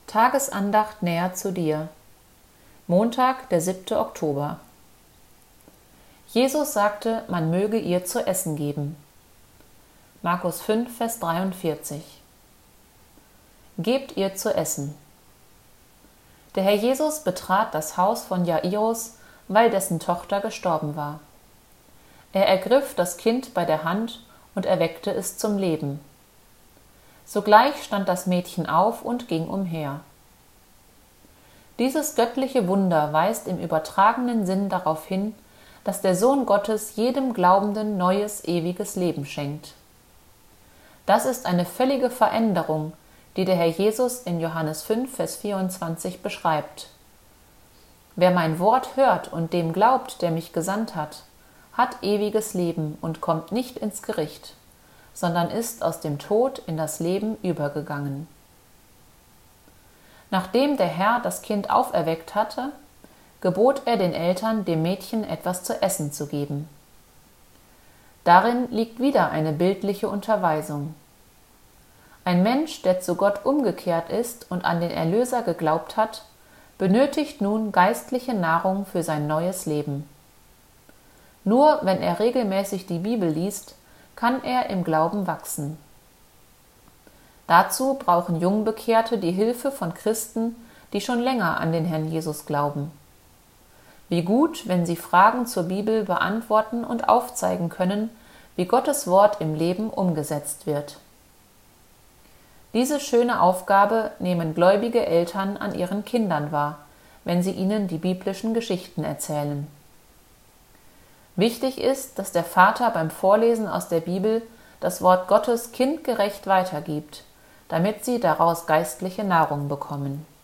Tagesandacht näher zu dir. Montag, der 7. Oktober. Jesus sagte, man möge ihr zu essen geben. Markus 5, Vers 43. Gebt ihr zu essen. Der Herr Jesus betrat das Haus von Jairus, weil dessen Tochter gestorben war. Er ergriff das Kind bei der Hand und erweckte es zum Leben. Sogleich stand das Mädchen auf und ging umher. Dieses göttliche Wunder weist im übertragenen Sinn darauf hin, dass der Sohn Gottes jedem Glaubenden neues, ewiges Leben schenkt. Das ist eine völlige Veränderung, die der Herr Jesus in Johannes 5, Vers 24 beschreibt. Wer mein Wort hört und dem glaubt, der mich gesandt hat, hat ewiges Leben und kommt nicht ins Gericht, sondern ist aus dem Tod in das Leben übergegangen. Nachdem der Herr das Kind auferweckt hatte, gebot er den Eltern, dem Mädchen etwas zu essen zu geben. Darin liegt wieder eine bildliche Unterweisung. Ein Mensch, der zu Gott umgekehrt ist und an den Erlöser geglaubt hat, benötigt nun geistliche Nahrung für sein neues Leben. Nur wenn er regelmäßig die Bibel liest, kann er im Glauben wachsen. Dazu brauchen Jungbekehrte die Hilfe von Christen, die schon länger an den Herrn Jesus glauben. Wie gut, wenn sie Fragen zur Bibel beantworten und aufzeigen können, wie Gottes Wort im Leben umgesetzt wird. Diese schöne Aufgabe nehmen gläubige Eltern an ihren Kindern wahr, wenn sie ihnen die biblischen Geschichten erzählen. Wichtig ist, dass der Vater beim Vorlesen aus der Bibel das Wort Gottes kindgerecht weitergibt, damit sie daraus geistliche Nahrung bekommen.